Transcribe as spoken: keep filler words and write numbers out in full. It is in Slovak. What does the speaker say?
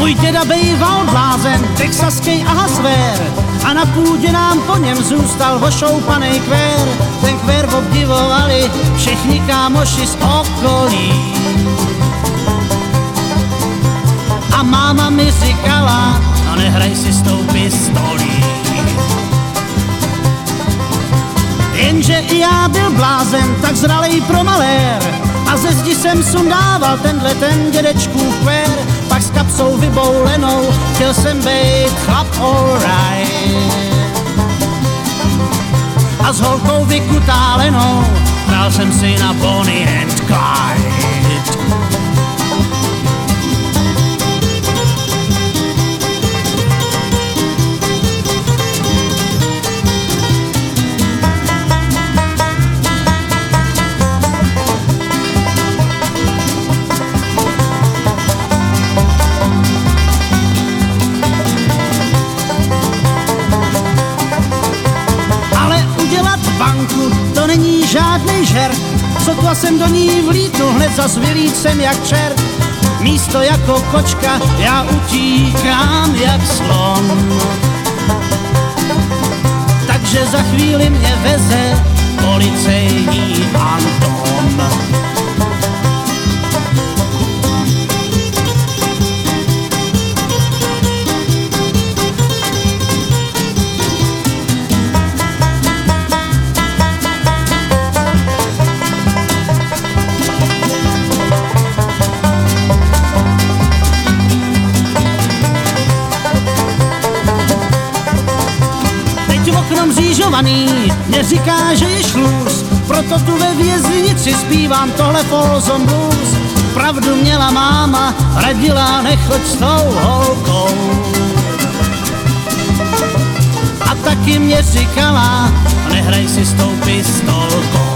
Můj děda bejval blázen, texaskej a hasvér, a na půdě nám po něm zůstal ošoupanej kvér. Ten kvér obdivovali všichni kámoši z okolí. A máma mi říkala, no nehraj si s tou pistolí. Jenže i já byl blázen, tak zralej pro malér, a ze zdi jsem sundával tenhle ten dědečkův kvér. Pak s kapsou vyboulenou chtěl jsem bejt chlap alright. A s holkou vykutálenou hrál jsem si na Bonnie and Clyde. To není žádnej žert, sotva jsem do ní vlítnul, hned zas vylít jsem jak čert. Místo jako kočka, já utíkám jak slon. Takže za chvíli mě veze policejní Anton. Oknom zřížovaný mě říká, že je šluz, proto tu ve věznici zpívám tohle Folsom Blues. Pravdu měla máma, radila nechoď s tou holkou. A taky mě říkala, nehraj si s tou pistolkou.